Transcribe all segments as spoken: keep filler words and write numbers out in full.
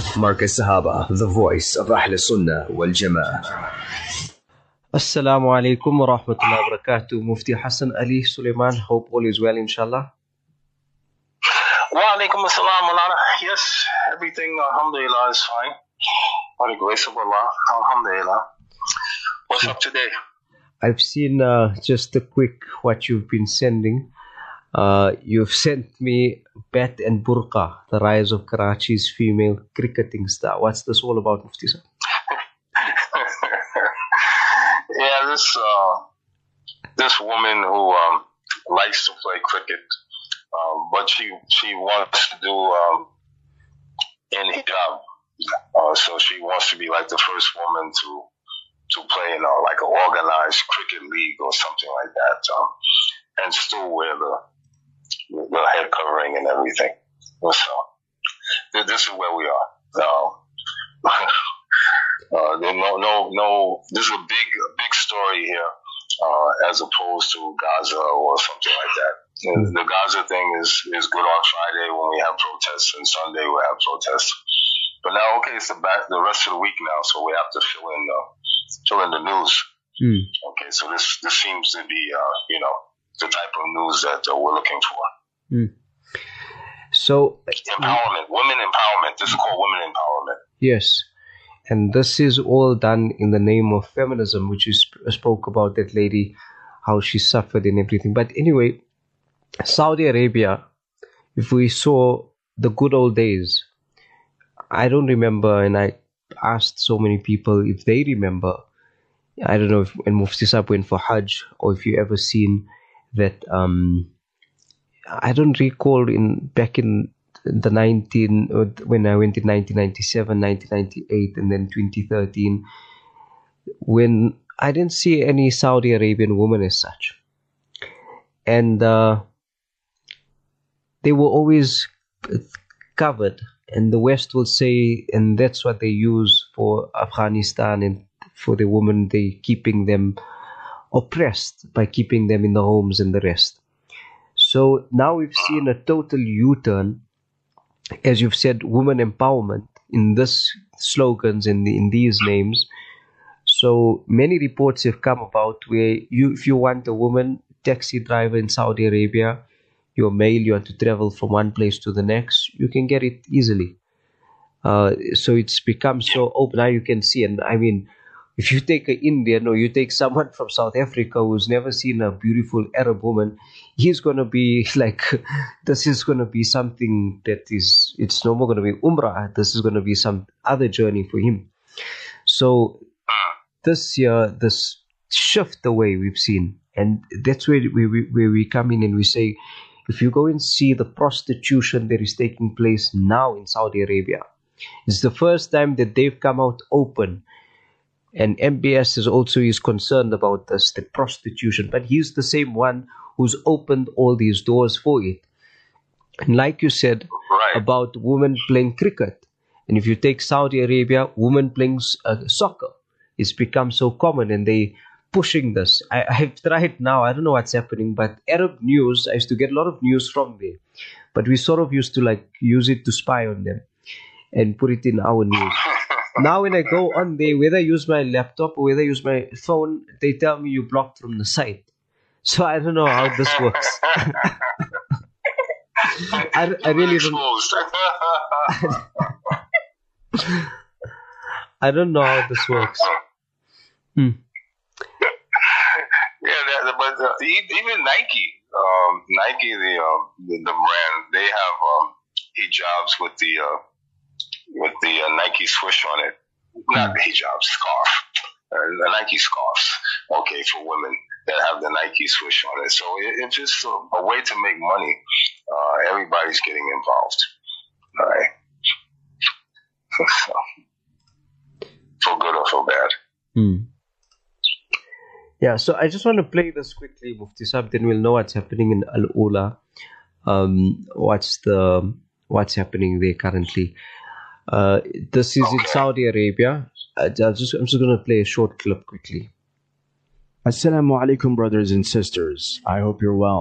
Marcus Sahaba, the voice of Ahl Sunnah wal Jama'ah. Assalamu alaikum wa rahmatullahi wa barakatuh. Mufti Hassan Ali Suleiman. Hope all is well, inshallah. Wa alaikum assalam, Mulana. Yes, everything, alhamdulillah, is fine. By the grace of Allah, alhamdulillah. What's up today? I've seen uh, just a quick what you've been sending. Uh, you've sent me Bat and Burqa, the rise of Karachi's female cricketing star. What's this all about, Mufti sir? Yeah, this uh, this woman who um, likes to play cricket, um, but she she wants to do um, in hijab. Uh, so she wants to be like the first woman to to play in a, like an organized cricket league or something like that, um, and still wear the the head covering and everything. So this is where we are. Um, uh, no, no, no. This is a big, a big story here, uh, as opposed to Gaza or something like that. Mm-hmm. The Gaza thing is is good on Friday when we have protests, and Sunday we have protests. But now, okay, it's the back the rest of the week now, so we have to fill in the fill in the news. Mm. Okay, so this this seems to be, uh, you know, the type of news that uh, we're looking for. Mm. So empowerment, women empowerment. This is called women empowerment. Yes, and this is all done in the name of feminism, which you sp- spoke about that lady, how she suffered and everything. But anyway, Saudi Arabia, if we saw the good old days, I don't remember, and I asked so many people if they remember. I don't know if when Mufti Saab went for Hajj, or if you ever seen that. Um, I don't recall in back in the nineteen when I went in nineteen ninety-seven, nineteen ninety-eight, and then twenty thirteen, when I didn't see any Saudi Arabian woman as such, and uh, they were always covered. And the West will say, and that's what they use for Afghanistan and for the women, they keeping them oppressed by keeping them in the homes and the rest. So now we've seen a total U-turn, as you've said, women empowerment in this slogans and in, in these names. So many reports have come about where you, if you want a woman taxi driver in Saudi Arabia, you're male, you want to travel from one place to the next, you can get it easily. Uh, so it's become so open. Now you can see, and I mean, if you take an Indian or you take someone from South Africa who's never seen a beautiful Arab woman, he's going to be like, this is going to be something that is, it's no more going to be Umrah. This is going to be some other journey for him. So this year, this shift away we've seen, and that's where we, we, where we come in and we say, if you go and see the prostitution that is taking place now in Saudi Arabia, it's the first time that they've come out open. And M B S is also is concerned about this, the prostitution. But he's the same one who's opened all these doors for it. And like you said, right, about women playing cricket. And if you take Saudi Arabia, women playing uh, soccer. It's become so common and they pushing this. I, I've tried now, I don't know what's happening, but Arab news, I used to get a lot of news from there. But we sort of used to like use it to spy on them and put it in our news. Now when I go on there, whether I use my laptop or whether I use my phone, they tell me you blocked from the site. So I don't know how this works. I, I really don't. I don't know how this works. Hmm. Yeah, that, but uh, even Nike, um, Nike, the, uh, the the brand, they have um, hijabs with the uh, with the uh, Nike swoosh on it. Not the hijab, scarf. Uh, the Nike scarves, okay, for women that have the Nike swoosh on it. So it, it's just a, a way to make money. Uh, everybody's getting involved. All right. So, for good or for bad. Hmm. Yeah, so I just want to play this quickly, Mufti Saab, then we'll know what's happening in Al Ula. Um, what's the what's happening there currently? Uh, this is okay. In Saudi Arabia. I just, I'm just going to play a short clip quickly. Assalamu alaikum, brothers and sisters. I hope you're well.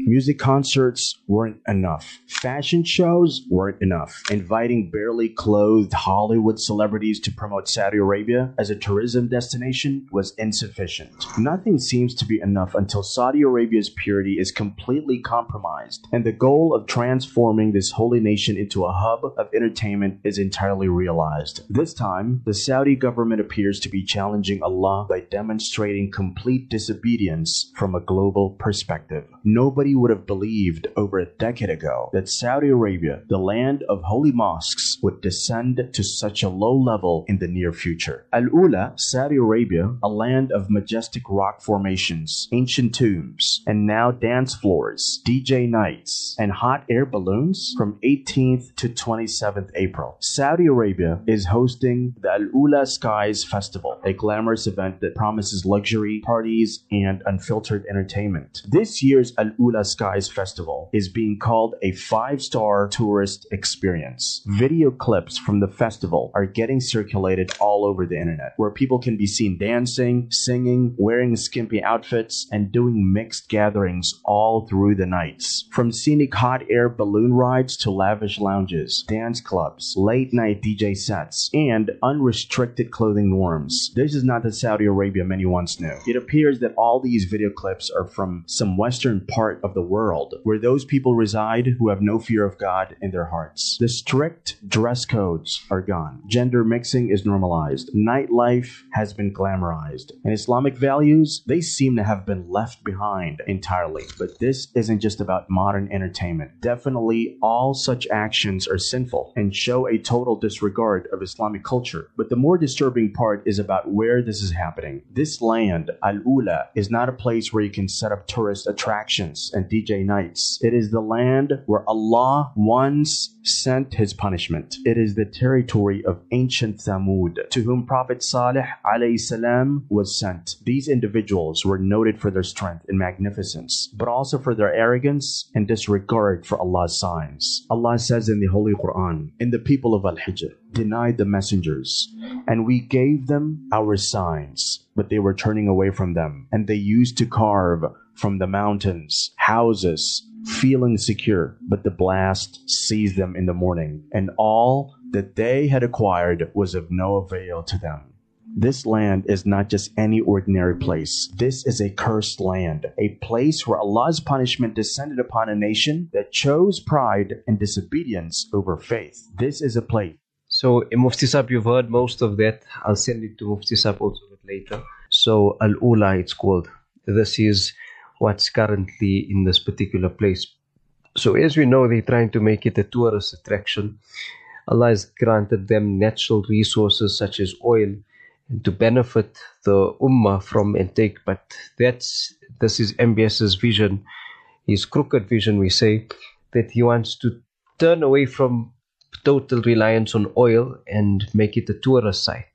Music concerts weren't enough. Fashion shows weren't enough. Inviting barely clothed Hollywood celebrities to promote Saudi Arabia as a tourism destination was insufficient. Nothing seems to be enough until Saudi Arabia's purity is completely compromised, and the goal of transforming this holy nation into a hub of entertainment is entirely realized. This time, the Saudi government appears to be challenging Allah by demonstrating complete disobedience from a global perspective. Nobody would have believed over a decade ago that Saudi Arabia, the land of holy mosques, would descend to such a low level in the near future. Al-Ula, Saudi Arabia, a land of majestic rock formations, ancient tombs, and now dance floors, D J nights, and hot air balloons from eighteenth to twenty-seventh April. Saudi Arabia is hosting the Al-Ula Skies Festival, a glamorous event that promises luxury, parties, and unfiltered entertainment. This year's Al-Ula Skies Festival is being called a five-star tourist experience. Video clips from the festival are getting circulated all over the internet, where people can be seen dancing, singing, wearing skimpy outfits, and doing mixed gatherings all through the nights. From scenic hot air balloon rides to lavish lounges, dance clubs, late-night D J sets, and unrestricted clothing norms. This is not the Saudi Arabia many once knew. It appears that all these video clips are from some western part of the world, where those people reside who have no fear of God in their hearts. The strict dress codes are gone. Gender mixing is normalized. Nightlife has been glamorized. And Islamic values, they seem to have been left behind entirely. But this isn't just about modern entertainment. Definitely all such actions are sinful and show a total disregard of Islamic culture. But the more disturbing part is about where this is happening. This land, Al-Ula, is not a place where you can set up tourist attractions and D J nights. It is the land where Allah once sent his punishment. It is the territory of ancient Thamud, to whom Prophet Salih alayhi salam was sent. These individuals were noted for their strength and magnificence, but also for their arrogance and disregard for Allah's signs. Allah says in the Holy Quran, "And the people of Al-Hijr denied the messengers, and we gave them our signs, but they were turning away from them, and they used to carve from the mountains houses, feeling secure, but the blast seized them in the morning, and all that they had acquired was of no avail to them." This land is not just any ordinary place. This is a cursed land, a place where Allah's punishment descended upon a nation that chose pride and disobedience over faith. This is a place. So, Mufti Sab, you've heard most of that. I'll send it to Mufti Sab also a bit later. So, Al-Ula, it's called. This is what's currently in this particular place. So, as we know, they're trying to make it a tourist attraction. Allah has granted them natural resources such as oil, and to benefit the Ummah from and take. But that's this is M B S's vision, his crooked vision, we say, that he wants to turn away from total reliance on oil and make it a tourist site.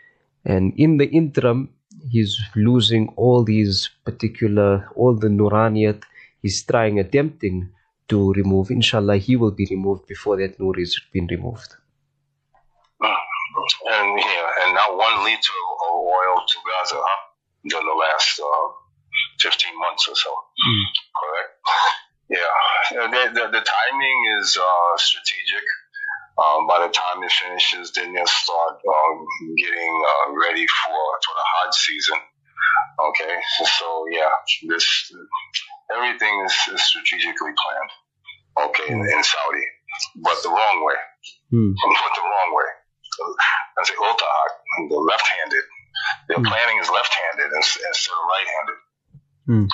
And in the interim, he's losing all these particular, all the Nuraniyat. He's trying, attempting to remove. Inshallah, he will be removed before that Nur is been removed. And yeah, and not one liter of oil to Gaza, huh? In the last uh, fifteen months or so. Mm. Correct? Yeah. The, the, the timing is uh, strategic. Um, by the time it finishes, then they'll start um, getting uh, ready for, for the Hajj season. Okay, so yeah, this everything is, is strategically planned. Okay, mm. in, in Saudi, but the wrong way. Mm. But the wrong way. That's the ultahak, the left-handed. Their mm. planning is left-handed instead of right-handed. Mm.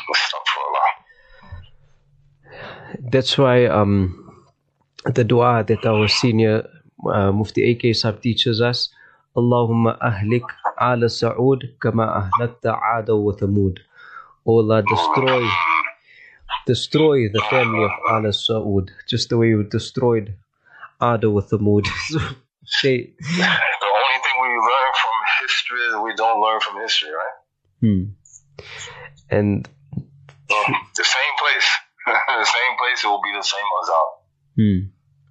That's why um. the dua that our senior uh, Mufti A K Sahib teaches us, Allahumma ahlik ala Sa'ud kama ahlakta Aada wa Thamud. Oh Allah, destroy, destroy the family of Ala Sa'ud, just the way you destroyed Aada wa Thamud. They, the only thing we learn from history is we don't learn from history, right? Hmm. And um, the same place, the same place, it will be the same azab. Hmm.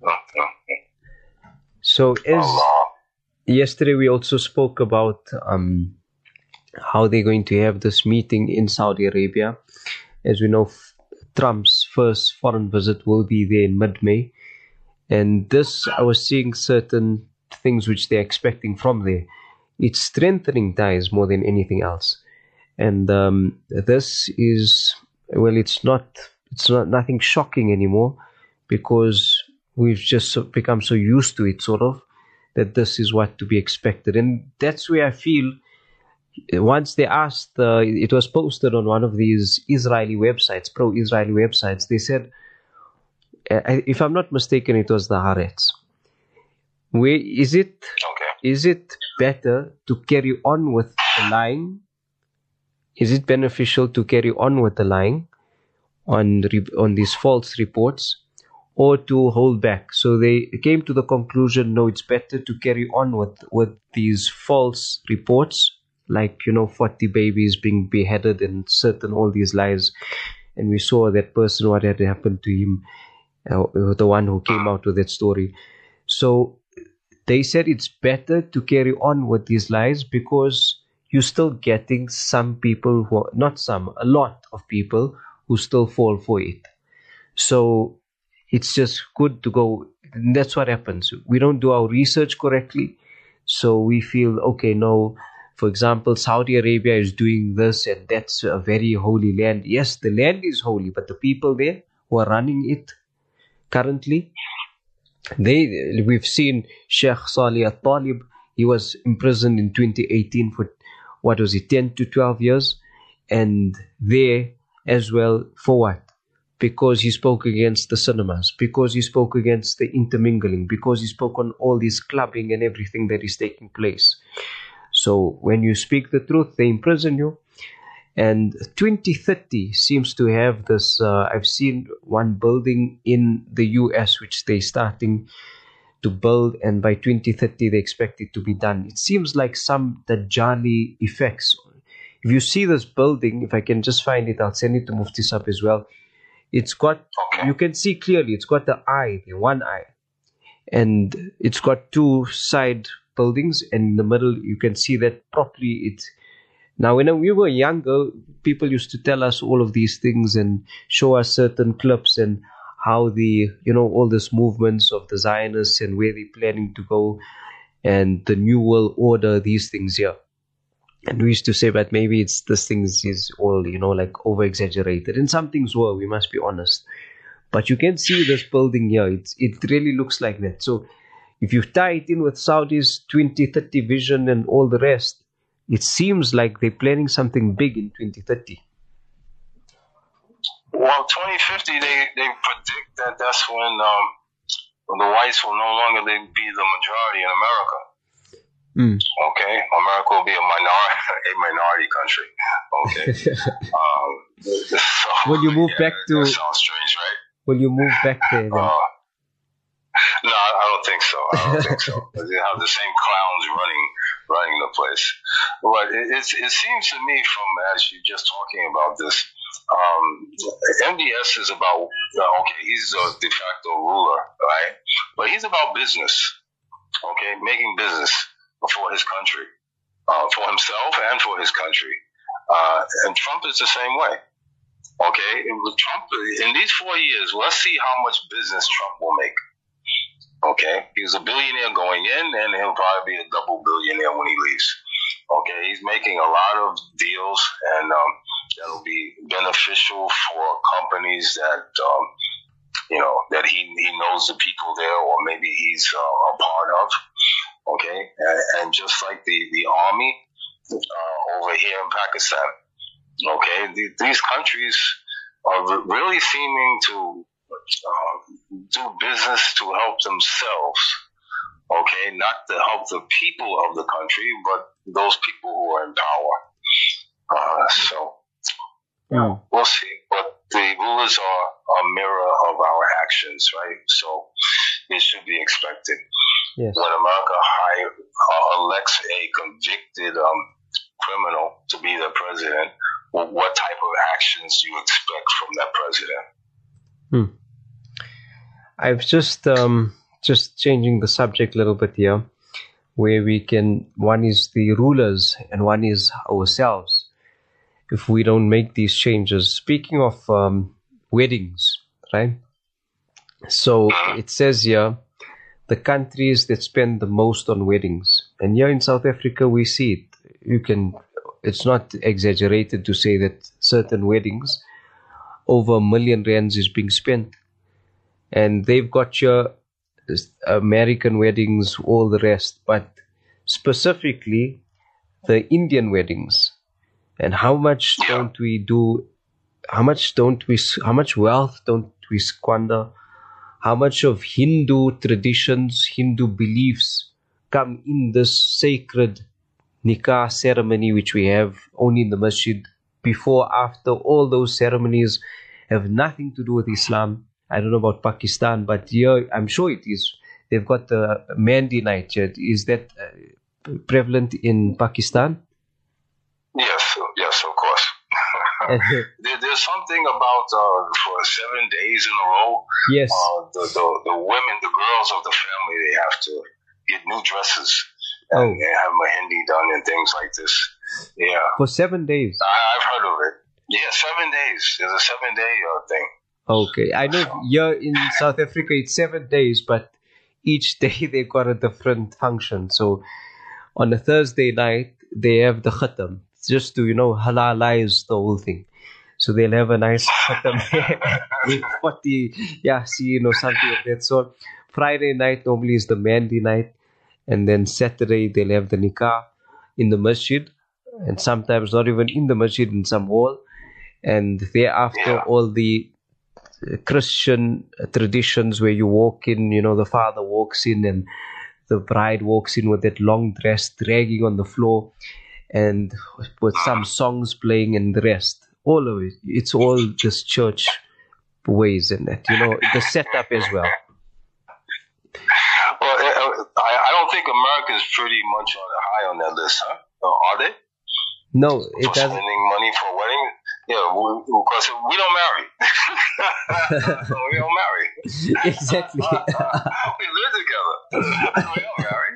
So as yesterday we also spoke about um, how they're going to have this meeting in Saudi Arabia. As we know, Trump's first foreign visit will be there in mid-May. And this, I was seeing certain things which they're expecting from there. It's strengthening ties more than anything else. And um, this is, well, it's not, it's not nothing shocking anymore, because we've just so- become so used to it, sort of, that this is what to be expected. And that's where I feel, once they asked, uh, it was posted on one of these Israeli websites, pro-Israeli websites, they said, uh, if I'm not mistaken, it was the Haaretz. Where is it? Okay. Is it better to carry on with the lying? Is it beneficial to carry on with the lying on re- on these false reports, or to hold back? So they came to the conclusion, no, it's better to carry on with, with these false reports, like, you know, forty babies being beheaded and certain, all these lies. And we saw that person, what had happened to him, uh, the one who came out with that story. So they said it's better to carry on with these lies, because you're still getting some people who are, not some, a lot of people who still fall for it. So it's just good to go. And that's what happens. We don't do our research correctly. So we feel, okay, no, for example, Saudi Arabia is doing this, and that's a very holy land. Yes, the land is holy, but the people there who are running it currently, they, we've seen Sheikh Salih Al-Talib. He was imprisoned in twenty eighteen for, what was it, ten to twelve years? And there as well, for what? Because he spoke against the cinemas, because he spoke against the intermingling, because he spoke on all this clubbing and everything that is taking place. So when you speak the truth, they imprison you. And twenty thirty seems to have this, uh, I've seen one building in the U S which they're starting to build, and by twenty thirty they expect it to be done. It seems like some Dajjali effects. If you see this building, if I can just find it, I'll send it to Mufti Sab as well. It's got, you can see clearly, it's got the eye, the one eye. And it's got two side buildings, and in the middle you can see that properly. It's, now when we were younger, people used to tell us all of these things and show us certain clips and how the, you know, all these movements of the Zionists and where they're planning to go, and the New World Order, these things here. And we used to say, but maybe it's this things is all, you know, like over exaggerated. And some things were, we must be honest. But you can see this building here. It's, it really looks like that. So if you tie it in with Saudi's twenty thirty vision and all the rest, it seems like they're planning something big in twenty thirty. Well, twenty fifty, they, they predict that that's when, um, when the whites will no longer be the majority in America. Mm. Okay, America will be a minority, a minority country. Okay. um, so, Will you move yeah, back to? That sounds strange, right? Will you move back there then? Uh, no, I don't think so. I don't think so. They have the same clowns running, running the place. But it, it, it seems to me, from as you're just talking about this, um, M D S is about, uh, okay, he's a de facto ruler, right? But he's about business, okay, making business for his country, uh, for himself and for his country. Uh, and Trump is the same way. Okay, and with Trump, in these four years, let's see how much business Trump will make. Okay, he's a billionaire going in, and he'll probably be a double billionaire when he leaves. Okay, he's making a lot of deals, and um, that'll be beneficial for companies that, um, you know, that he, he knows the people there, or maybe he's uh, a part of. Okay, and, and just like the, the army uh, over here in Pakistan. Okay, the, these countries are really seeming to uh, do business to help themselves. Okay, not to help the people of the country, but those people who are in power. Uh, so Mm. we'll see. But the rulers are a mirror of our actions, right? So it should be expected. Yes. When America hire, uh, elects a convicted um, criminal to be the president, well, what type of actions do you expect from that president? Hmm. I've just um, just changing the subject a little bit here, where we can, one is the rulers and one is ourselves. If we don't make these changes, speaking of um, weddings, right? So it says here, the countries that spend the most on weddings. And here in South Africa, we see it. You can, it's not exaggerated to say that certain weddings, over a million rands is being spent. And they've got your American weddings, all the rest, but specifically the Indian weddings. And how much don't we do, how much don't we, how much wealth don't we squander? How much of Hindu traditions, Hindu beliefs come in this sacred nikah ceremony which we have only in the masjid. Before, after, all those ceremonies have nothing to do with Islam. I don't know about Pakistan, but here I'm sure it is. They've got the Mehndi night. Is that uh, prevalent in Pakistan? Yes, yes, of course. there, there's something about uh, for seven days in a row. Yes. Uh, the, the the women, the girls of the family, they have to get new dresses. Oh. And they have mehendi done and things like this. Yeah. For seven days. I, I've heard of it. Yeah, seven days. There's a seven day uh, thing. Okay, I know here in South Africa it's seven days, but each day they've got a different function. So on a Thursday night they have the khatam, just to, you know, halalize the whole thing. So they'll have a nice khatam with forty yasin or something of that sort. Friday night normally is the Mehndi night, and then Saturday they'll have the nikah in the masjid, and sometimes not even in the masjid, in some hall. And thereafter Yeah. all the Christian traditions where you walk in, you know, the father walks in and the bride walks in with that long dress dragging on the floor and with some songs playing and the rest. All of it. It's all just church ways in that, you know, the setup as well. Well, I, I don't think America's pretty much on the high on that list, huh? Uh, are they? No, it For doesn't. spending money for wedding? Yeah, because we, we don't marry. we don't marry. Exactly. we live together. We don't marry.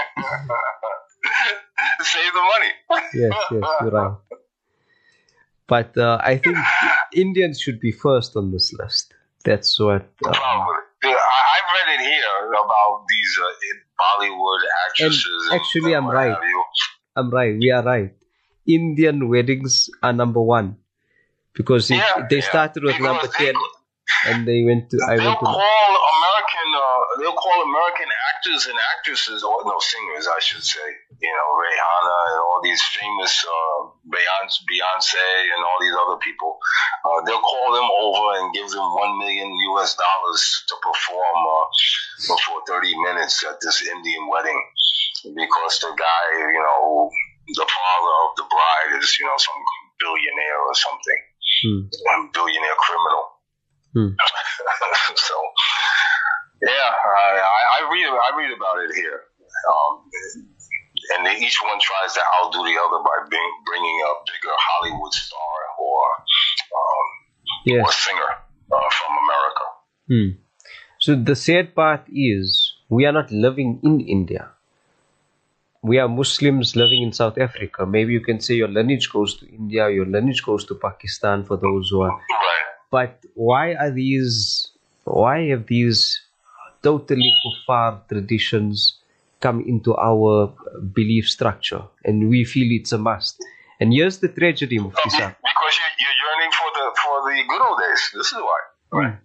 Save the money. Yes, yes, you're right. But uh, I think Indians should be first on this list. That's what. Uh, Probably. Yeah, I, I've read it here about these uh, Bollywood actresses. And actually, and I'm what right. have you. I'm right. We are right. Indian weddings are number one because it, Yeah, they yeah. started with Because number they- ten, and they went to. I They'll went to. call American, uh, they'll call American actors and actresses, or no singers, I should say. You know, Rihanna and all these famous uh, Beyonce, Beyonce and all these other people. Uh, they'll call them over and give them one million U S dollars to perform uh, for thirty minutes at this Indian wedding, because the guy, you know, the father of the bride is, you know, some billionaire or something, Hmm. one billionaire criminal. Hmm. So, yeah, I, I I read I read about it here, um, and they, each one tries to outdo the other by being, bringing a bigger Hollywood star or um, or Yes. singer uh, from America. Hmm. So the sad part is we are not living in India. We are Muslims living in South Africa. Maybe you can say your lineage goes to India, your lineage goes to Pakistan for those who are. Right. But why are these, why have these totally kuffar traditions come into our belief structure? And we feel it's a must. And here's the tragedy, Mufti Because Saab. you're, you're yearning for the for the good old days. This is why. Right.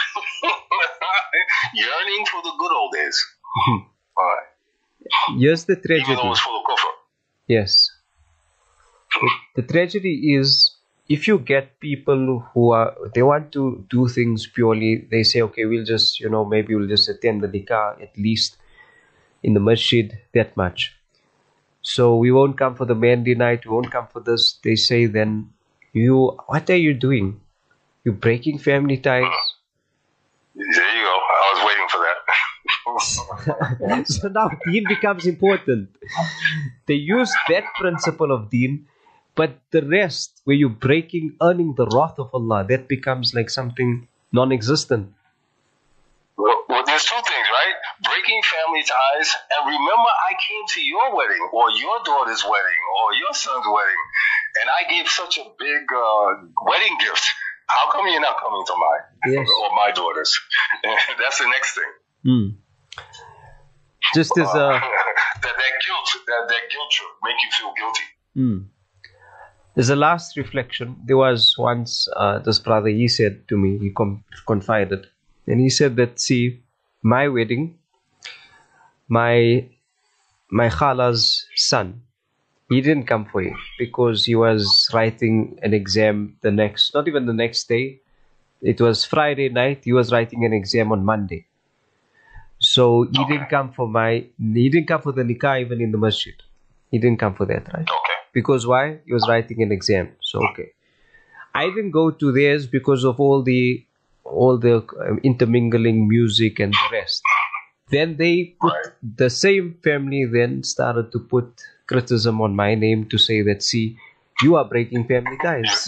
Yearning for the good old days. All right. Here's the Even tragedy. though it's full of kufr. Yes. The, the tragedy is if you get people who are, they want to do things purely, they say, okay, we'll just, you know, maybe we'll just attend the nikah at least in the masjid, that much. So we won't come for the Mehndi night, we won't come for this. They say then, you, what are you doing? You're breaking family ties. There you go. I was waiting for that. So now deen becomes important. They use that principle of deen, but the rest, where you're breaking, earning the wrath of Allah, that becomes like something non-existent. Well, well, there's two things, right? Breaking family ties, and remember, I came to your wedding, or your daughter's wedding, or your son's wedding, and I gave such a big uh, wedding gift how come you're not coming to mine? Yes. Or my daughters? That's the next thing. Mm. Just as a... Uh, that, that guilt, that, that guilt trip make you feel guilty. Mm. As a last reflection, there was once uh, this brother, he said to me, he com- confided, and he said that, see, my wedding, my my khala's son, he didn't come for it because he was writing an exam the next, not even the next day. It was Friday night. He was writing an exam on Monday. So he Okay. didn't come for my, he didn't come for the nikah even in the masjid. He didn't come for that, right? Okay. Because why? He was writing an exam. So, okay. I didn't go to theirs because of all the, all the um, intermingling music and the rest. Then they put, Right. the same family then started to put criticism on my name to say that, see, you are breaking family ties.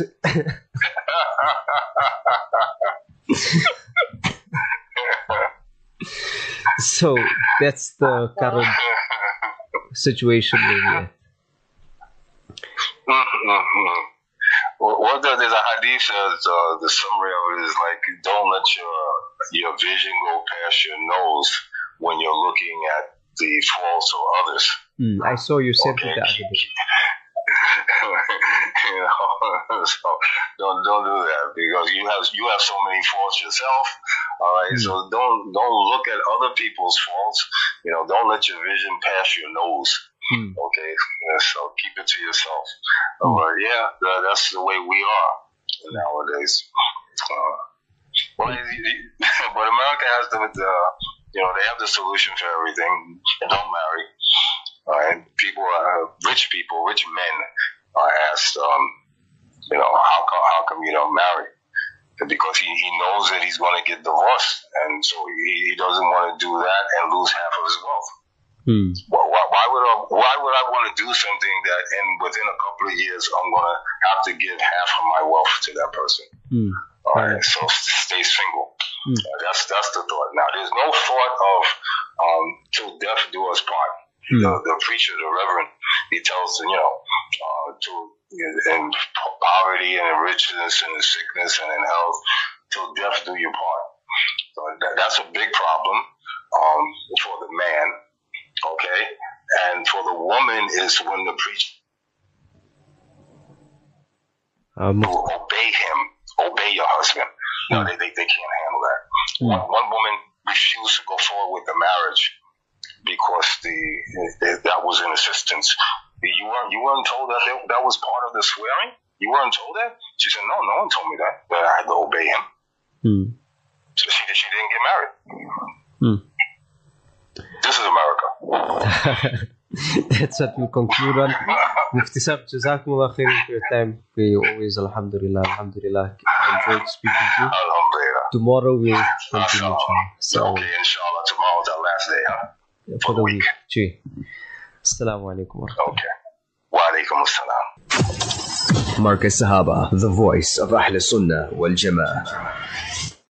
So that's the current situation we're in. Mm-hmm. Well, what the, there's a hadith says, uh, the summary of it is like, don't let your your vision go past your nose when you're looking at the faults of others. Mm, I saw you said Okay. it the other day. You know, so don't don't do that because you have you have so many faults yourself. All right, Mm. so don't don't look at other people's faults. You know, don't let your vision pass your nose. Mm. Okay, yeah, so keep it to yourself. All right, yeah, that, that's the way we are nowadays. Uh, well, you- you- but America has the, the, you know, they have the solution for everything. Don't marry. All right, people, are, rich people, rich men are asked, um, you know, how come, how come you don't marry? Because he, he knows that he's going to get divorced, and so he, he doesn't want to do that and lose half of his wealth. Mm. Why, why, why would I? Why would I want to do something that, in within a couple of years, I'm going to have to give half of my wealth to that person? Mm. All right, Right. so stay single. Mm. Uh, that's that's the thought. Now, there's no thought of um, till death do us part. Mm. The, the preacher, the reverend, he tells you know uh, to in poverty and in richness and in sickness and in health, till death do you part. So that, that's a big problem um, for the man. Okay, and for the woman is when the preacher Um, will obey him, obey your husband. No, they, they, they can't handle that. Mm. One, one woman refused to go forward with the marriage because the, the that was an assistance. You weren't you weren't told that they, that was part of the swearing. You weren't told that. She said, no, no one told me that. That I had to obey him. mm. So she she didn't get married. Mm. This is America. That's what we conclude on. Mufti Sab, Jazakumullah khairan for your time. We always, alhamdulillah, alhamdulillah, enjoyed speaking to you. Alhamdulillah. Tomorrow we'll continue, Inshallah. so Okay, inshallah. Tomorrow's our last day, huh? for the week. Gee. Assalamu alaikum. Okay. Wa alaikum assalam. Marcus Sahaba, the voice of Ahl Sunnah wal Jama'ah.